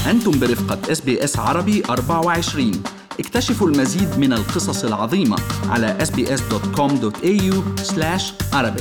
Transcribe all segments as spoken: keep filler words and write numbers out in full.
أنتم برفقة إس بي إس عربي أربعة وعشرين. اكتشفوا المزيد من القصص العظيمة على إس بي إس دوت كوم دوت إيه يو سلاش عربيك.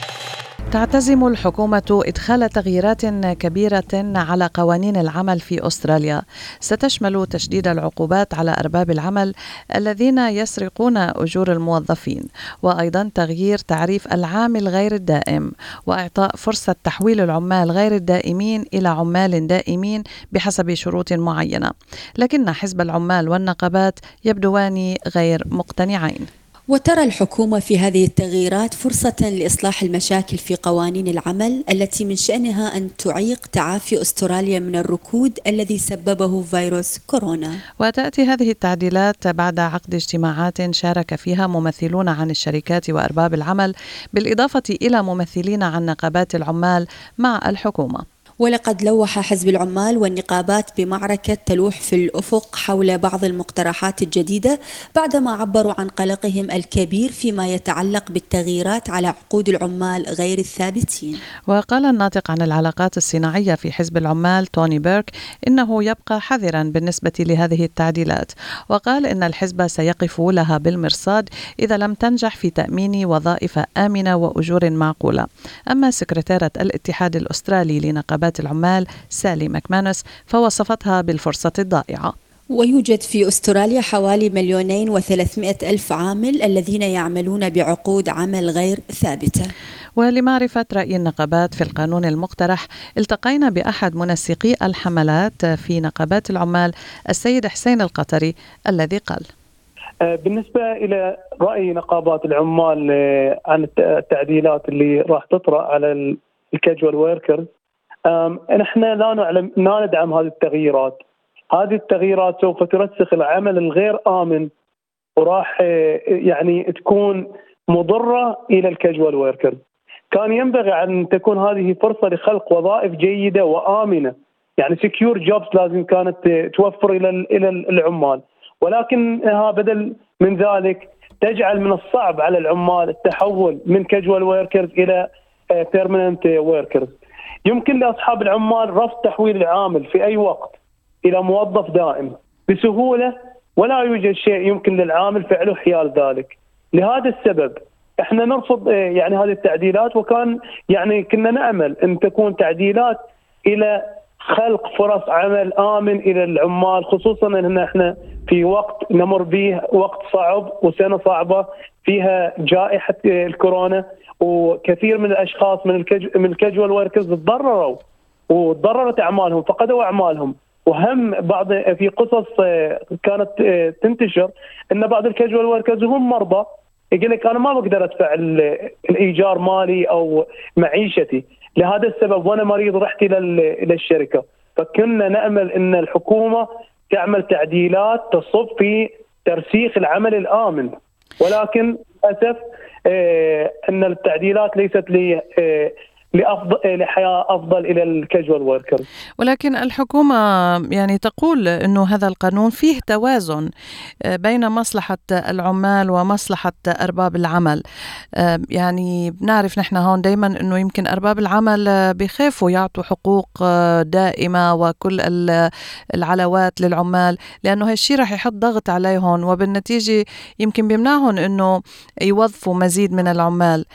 تعتزم الحكومة إدخال تغييرات كبيرة على قوانين العمل في أستراليا، ستشمل تشديد العقوبات على أرباب العمل الذين يسرقون أجور الموظفين، وأيضا تغيير تعريف العامل غير الدائم، وإعطاء فرصة تحويل العمال غير الدائمين إلى عمال دائمين بحسب شروط معينة. لكن حزب العمال والنقابات يبدوان غير مقتنعين. وترى الحكومة في هذه التغييرات فرصة لإصلاح المشاكل في قوانين العمل التي من شأنها أن تعيق تعافي أستراليا من الركود الذي سببه فيروس كورونا. وتأتي هذه التعديلات بعد عقد اجتماعات شارك فيها ممثلون عن الشركات وأرباب العمل، بالإضافة إلى ممثلين عن نقابات العمال مع الحكومة. ولقد لوح حزب العمال والنقابات بمعركة تلوح في الأفق حول بعض المقترحات الجديدة بعدما عبروا عن قلقهم الكبير فيما يتعلق بالتغييرات على عقود العمال غير الثابتين. وقال الناطق عن العلاقات الصناعية في حزب العمال توني بيرك إنه يبقى حذرا بالنسبة لهذه التعديلات، وقال إن الحزب سيقف لها بالمرصاد إذا لم تنجح في تأمين وظائف آمنة وأجور معقولة. أما سكرتيرة الاتحاد الأسترالي لنقابات العمال سالي ماكمانس فوصفتها بالفرصة الضائعة. ويوجد في أستراليا حوالي مليونين وثلاثمائة ألف عامل الذين يعملون بعقود عمل غير ثابتة. ولمعرفة رأي النقابات في القانون المقترح التقينا بأحد منسقي الحملات في نقابات العمال السيد حسين القطري الذي قال: بالنسبة إلى رأي نقابات العمال عن التعديلات اللي راح تطرأ على الكاجوال ويركرز، نحن لا نعلم لا ندعم هذه التغييرات. هذه التغييرات سوف ترسخ العمل الغير آمن وراح يعني تكون مضرة إلى الكاجوال ويركرز. كان ينبغي أن تكون هذه فرصة لخلق وظائف جيدة وآمنة، يعني سكيور جوبز لازم كانت توفر إلى إلى العمال، ولكنها بدل من ذلك تجعل من الصعب على العمال التحول من كاجوال ويركرز إلى بيرمننت ويركرز. يمكن لأصحاب العمال رفض تحويل العامل في أي وقت إلى موظف دائم بسهولة، ولا يوجد شيء يمكن للعامل فعله حيال ذلك. لهذا السبب احنا نرفض يعني هذه التعديلات، وكان يعني كنا نأمل أن تكون تعديلات إلى خلق فرص عمل آمن إلى العمال، خصوصا أن احنا في وقت نمر به وقت صعب وسنة صعبة فيها جائحة الكورونا، وكثير من الاشخاص من الكج... من الكاجوال وركرز تضرروا وتضررت اعمالهم، فقدوا اعمالهم. وهم بعض في قصص كانت تنتشر ان بعض الكاجوال وركرز هم مرضى، يقول لك انا ما بقدر ادفع الايجار مالي او معيشتي، لهذا السبب وانا مريض رحت الى الى الشركه. فكنا نامل ان الحكومه تعمل تعديلات تصب في ترسيخ العمل الامن، ولكن للاسف إيه ان التعديلات ليست لي إيه لأفضل لحياة أفضل إلى الكاجوال وركر. ولكن الحكومة يعني تقول أنه هذا القانون فيه توازن بين مصلحة العمال ومصلحة أرباب العمل. يعني بنعرف نحن هون دايما أنه يمكن أرباب العمل بيخافوا يعطوا حقوق دائمة وكل العلاوات للعمال، لأنه هالشي رح يحط ضغط عليهم وبالنتيجة يمكن بيمنعهم أنه يوظفوا مزيد من العمال.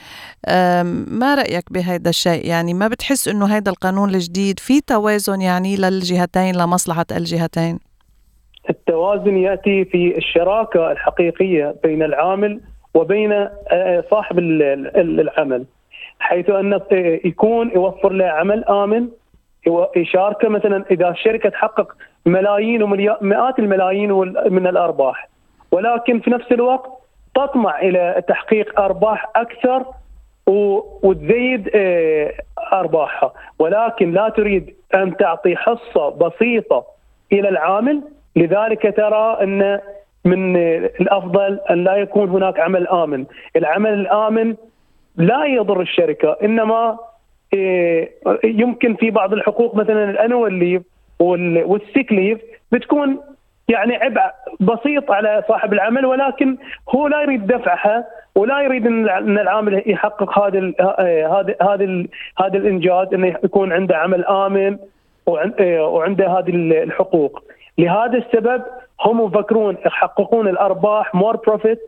ما رأيك بهذا الشيء؟ يعني ما بتحس إنه هذا القانون الجديد في توازن يعني للجهتين لمصلحة الجهتين؟ التوازن يأتي في الشراكة الحقيقية بين العامل وبين صاحب العمل، حيث أن يكون يوفر له عمل آمن، يشاركه مثلا إذا الشركة تحقق ملايين ومئات الملايين من الأرباح، ولكن في نفس الوقت تطمع إلى تحقيق أرباح أكثر وتزيد أرباحها، ولكن لا تريد أن تعطي حصة بسيطة إلى العامل. لذلك ترى أن من الأفضل أن لا يكون هناك عمل آمن. العمل الآمن لا يضر الشركة، إنما يمكن في بعض الحقوق مثلا الأنوال ليف والسيك ليف بتكون يعني عبء بسيط على صاحب العمل، ولكن هو لا يريد دفعها ولا يريد ان العامل يحقق هذا هذا هذا هذا الانجاز، انه يكون عنده عمل امن وعنده هذه الحقوق. لهذا السبب هم يفكرون يحققون الأرباح more profit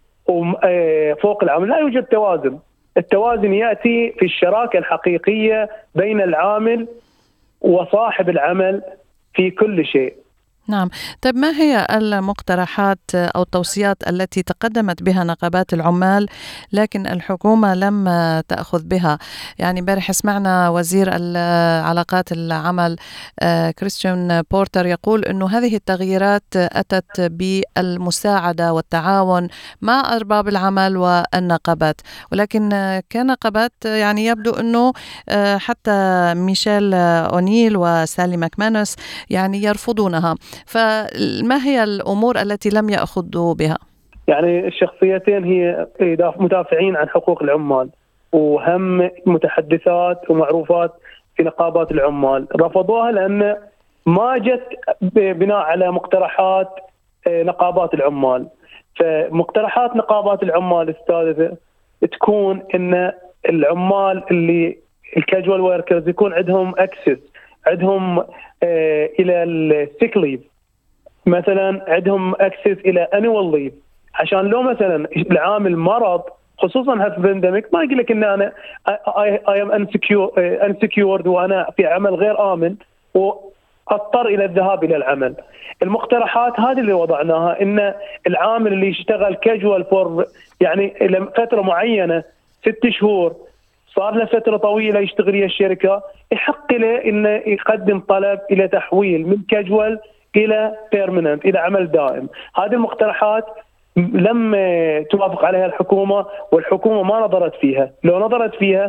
وفوق العمل. لا يوجد توازن. التوازن يأتي في الشراكة الحقيقية بين العامل وصاحب العمل في كل شيء. نعم. طيب ما هي المقترحات أو التوصيات التي تقدمت بها نقابات العمال لكن الحكومة لم تأخذ بها؟ يعني امبارح سمعنا وزير العلاقات العمل كريستيان بورتر يقول أنه هذه التغييرات أتت بالمساعدة والتعاون مع أرباب العمل والنقابات، ولكن كنقابات يعني يبدو أنه حتى ميشيل أونيل وسالي ماكمانوس يعني يرفضونها. فما هي الأمور التي لم يأخذوا بها؟ يعني الشخصيتين هي مدافعين عن حقوق العمال وهم متحدثات ومعروفات في نقابات العمال، رفضوها لأن ما جت بناء على مقترحات نقابات العمال. فمقترحات نقابات العمال استاذة تكون إن العمال اللي الكاجوال وركرز يكون عندهم اكسس، عندهم آه الى السيك ليف، مثلا عندهم اكسس الى انوال ليف، عشان لو مثلا العامل مرض خصوصا هالبانديميك ما يقول لك ان انا اي ام انسكيورد وانا في عمل غير امن واضطر الى الذهاب الى العمل. المقترحات هذه اللي وضعناها ان العامل اللي يشتغل كاجوال فور يعني فتره معينه ست شهور صار له فترة طويلة يشتغل ويا الشركة، يحق له إنه يقدم طلب إلى تحويل من كاجوال إلى بيرمننت، إلى عمل دائم. هذه المقترحات لم توافق عليها الحكومة، والحكومة ما نظرت فيها. لو نظرت فيها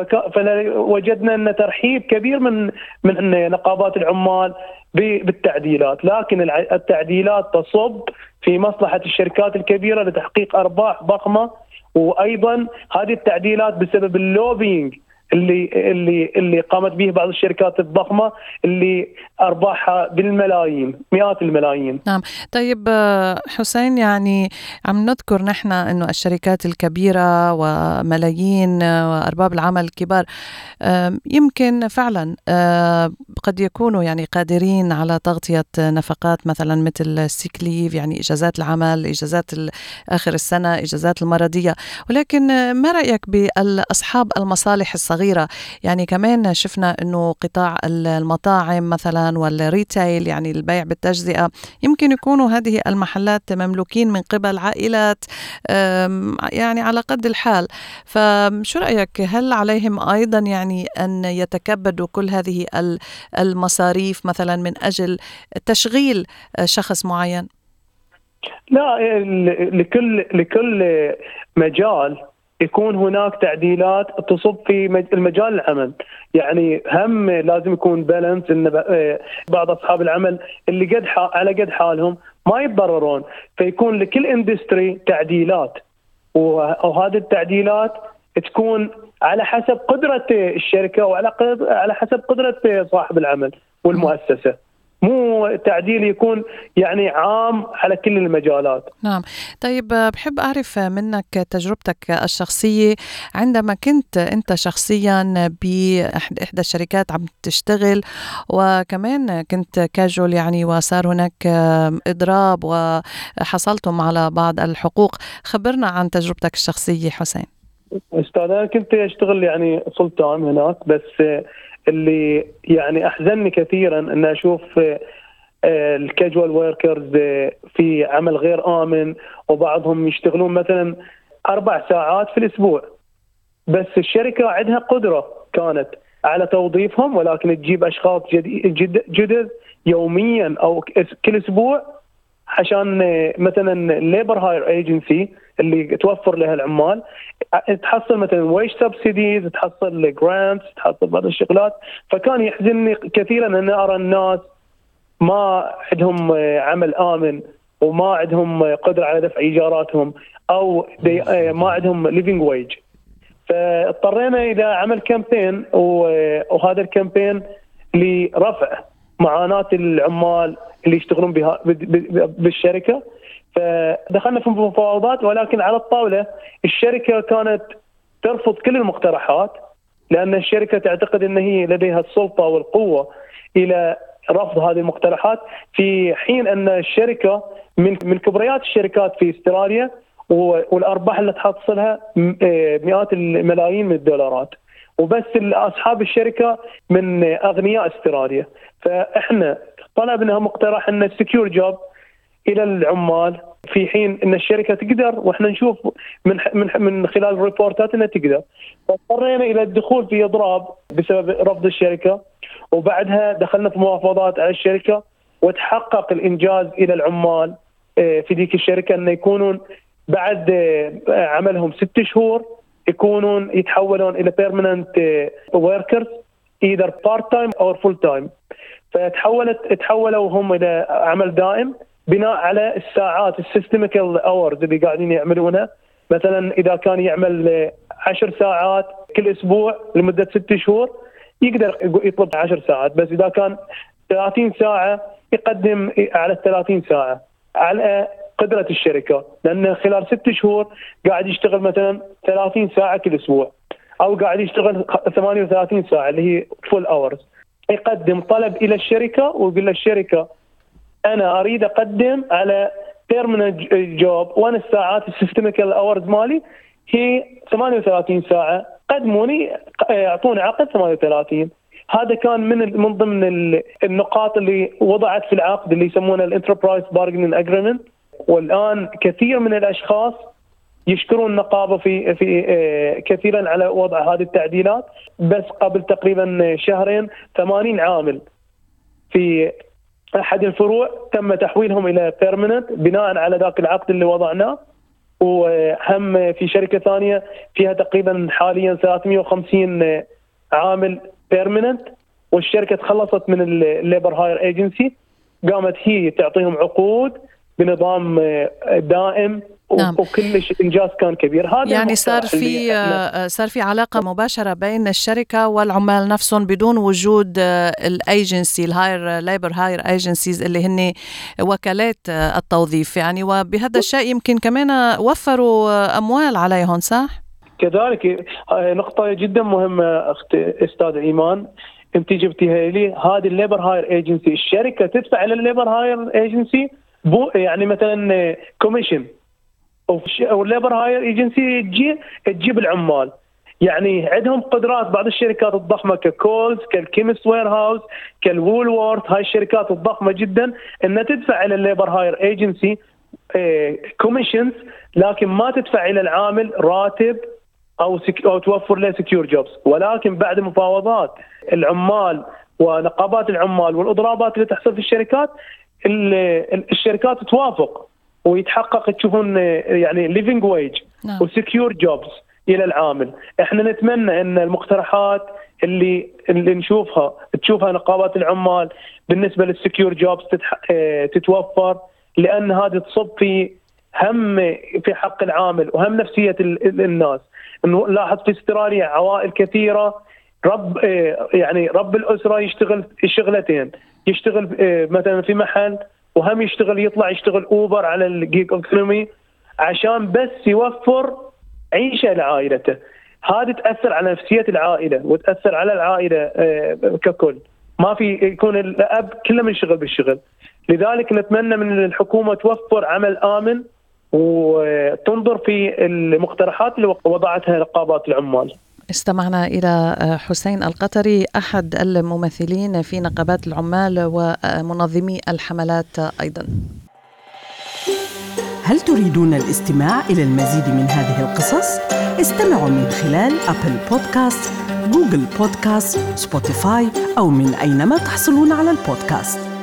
فوجدنا أن ترحيب كبير من من نقابات العمال بالتعديلات، لكن التعديلات تصب في مصلحة الشركات الكبيرة لتحقيق أرباح ضخمة. وايضا هذه التعديلات بسبب اللوبينج اللي اللي اللي قامت به بعض الشركات الضخمه اللي ارباحها بالملايين مئات الملايين. نعم. طيب حسين، يعني عم نذكر نحن انه الشركات الكبيره وملايين وارباب العمل الكبار يمكن فعلا قد يكونوا يعني قادرين على تغطيه نفقات مثلا مثل السيك ليف، يعني اجازات العمل، اجازات اخر السنه، اجازات المرضيه، ولكن ما رايك باصحاب المصالح الصغيره؟ يعني كمان شفنا انه قطاع المطاعم مثلا والريتيل، يعني البيع بالتجزئه، يمكن يكونوا هذه المحلات مملوكين من قبل عائلات يعني على قد الحال. فشو رايك، هل عليهم ايضا يعني ان يتكبدوا كل هذه المصاريف مثلا من اجل تشغيل شخص معين؟ لا، لكل لكل مجال يكون هناك تعديلات تصب في المجال العمل. يعني هم لازم يكون بالانس، ان بعض اصحاب العمل اللي قد على قد حالهم ما يتضررون، فيكون لكل اندستري تعديلات، وهذه التعديلات تكون على حسب قدرة الشركة وعلى على حسب قدرة صاحب العمل والمؤسسة، مو تعديل يكون يعني عام على كل المجالات. نعم. طيب بحب أعرف منك تجربتك الشخصية عندما كنت أنت شخصيا بإحدى الشركات عم تشتغل، وكمان كنت كاجول يعني، وصار هناك إضراب وحصلتم على بعض الحقوق. خبرنا عن تجربتك الشخصية حسين. أستاذ، أنا كنت أشتغل يعني فول تايم هناك، بس اللي يعني أحزنني كثيرا أن أشوف الكاجوال وركرز في عمل غير آمن، وبعضهم يشتغلون مثلا أربع ساعات في الأسبوع، بس الشركة عندها قدرة كانت على توظيفهم، ولكن تجيب أشخاص جدد, جدد يوميا أو كل أسبوع عشان مثلا ليبر هاير ايجنسي اللي توفر لها العمال تحصل مثلا ويج سبسيديز، تحصل جرانتس، تحصل بعض الشغلات. فكان يحزنني كثيرا ان ارى الناس ما عندهم عمل امن وما عندهم قدره على دفع ايجاراتهم، او ما عندهم ليفينج ويج. فاضطرينا الى عمل كامبين، وهذا الكامبين لرفع معاناة العمال اللي يشتغلون بها بالشركة. فدخلنا في مفاوضات، ولكن على الطاولة الشركة كانت ترفض كل المقترحات، لأن الشركة تعتقد أن هي لديها السلطة والقوة إلى رفض هذه المقترحات، في حين أن الشركة من من كبريات الشركات في استراليا والأرباح اللي تحصلها مئات الملايين من الدولارات، وبس أصحاب الشركة من أغنياء استراليا. فإحنا طلبنا مقترح أن السكيور جوب إلى العمال، في حين أن الشركة تقدر، وإحنا نشوف من من من خلال الريبورتات أنها تقدر. فاضطرينا إلى الدخول في إضراب بسبب رفض الشركة، وبعدها دخلنا في مفاوضات على الشركة، وتحقق الإنجاز إلى العمال في ذيك الشركة أن يكونون بعد عملهم ست شهور يكونون يتحولون إلى permanent workers either part time or full time. فتحولت تحولوا هم إلى عمل دائم بناء على الساعات السيستميكال اورز اللي قاعدين يعملونها. مثلا إذا كان يعمل عشر ساعات كل أسبوع لمدة ست شهور يقدر يطلب عشر ساعات، بس إذا كان ثلاثين ساعة يقدم على الثلاثين ساعة على قدرة الشركة، لأن خلال ست شهور قاعد يشتغل مثلا ثلاثين ساعة كل أسبوع، أو قاعد يشتغل ثمانية وثلاثين ساعة اللي هي full hours. يقدم طلب إلى الشركة ويقول للشركة أنا أريد أقدم على permanent job، وأنا الساعات السيستميكال hours مالي هي ثمانية وثلاثين ساعة، قدموني أعطوني عقد ثمانية وثلاثين. هذا كان من من ضمن النقاط اللي وضعت في العقد اللي يسمونه الانتربرايز بارجنينج اجريمنت. والآن كثير من الأشخاص يشكرون النقابة في في كثيرا على وضع هذه التعديلات. بس قبل تقريبا شهرين ثمانين عامل في أحد الفروع تم تحويلهم إلى بيرمننت بناء على ذاك العقد اللي وضعناه، وهم في شركة ثانية فيها تقريبا حاليا ثلاثمئة وخمسين عامل بيرمننت، والشركة تخلصت من الليبر هاير ايجنسي، قامت هي تعطيهم عقود بنظام دائم. نعم. وكلش انجاز كان كبير. هذا يعني صار في صار في علاقه مباشره بين الشركه والعمال نفسهم بدون وجود الايجنسي الهاير ليبر هاير ايجنسيز اللي هن وكالات التوظيف يعني. وبهذا الشيء يمكن كمان وفروا اموال عليهم، صح؟ كذلك نقطه جدا مهمه اخت استاذ ايمان انت جبتيها لي. هذه الليبر هاير ايجنسي الشركه تدفع للليبر هاير ايجنسي يعني مثلا كوميشن، والليبر هاير ايجنسي تجي تجيب العمال. يعني عندهم قدرات بعض الشركات الضخمه ككولز كالكيمست وير هاوس كالوولورث، هاي الشركات الضخمه جدا انها تدفع الى الليبر هاير ايجنسي كوميشنز، لكن ما تدفع الى العامل راتب او او توفر له سكيور جوبز. ولكن بعد مفاوضات العمال ونقابات العمال والاضرابات اللي تحصل في الشركات، الشركات توافق ويتحقق تشوفون يعني ليفينج ويج وسكيور جوبز الى العامل. احنا نتمنى ان المقترحات اللي اللي نشوفها تشوفها نقابات العمال بالنسبه للسكيور جوبز تتوفر، لان هذه تصب في هم في حق العامل وهم نفسيه الناس. نلاحظ في استراليا عوائل كثيره رب يعني رب الاسره يشتغل شغلتين، يشتغل مثلا في محل وهم يشتغل يطلع يشتغل اوبر على الجيج ايكونومي عشان بس يوفر عيشه لعائلته. هذه تاثر على نفسيه العائله وتاثر على العائله ككل. ما في يكون الاب كله منشغل بالشغل. لذلك نتمنى من الحكومه توفر عمل امن وتنظر في المقترحات اللي وضعتها نقابات العمال. استمعنا إلى حسين القطري أحد الممثلين في نقابات العمال ومنظمي الحملات أيضا. هل تريدون الاستماع إلى المزيد من هذه القصص؟ استمعوا من خلال أبل بودكاست، جوجل بودكاست، سبوتيفاي أو من أينما تحصلون على البودكاست.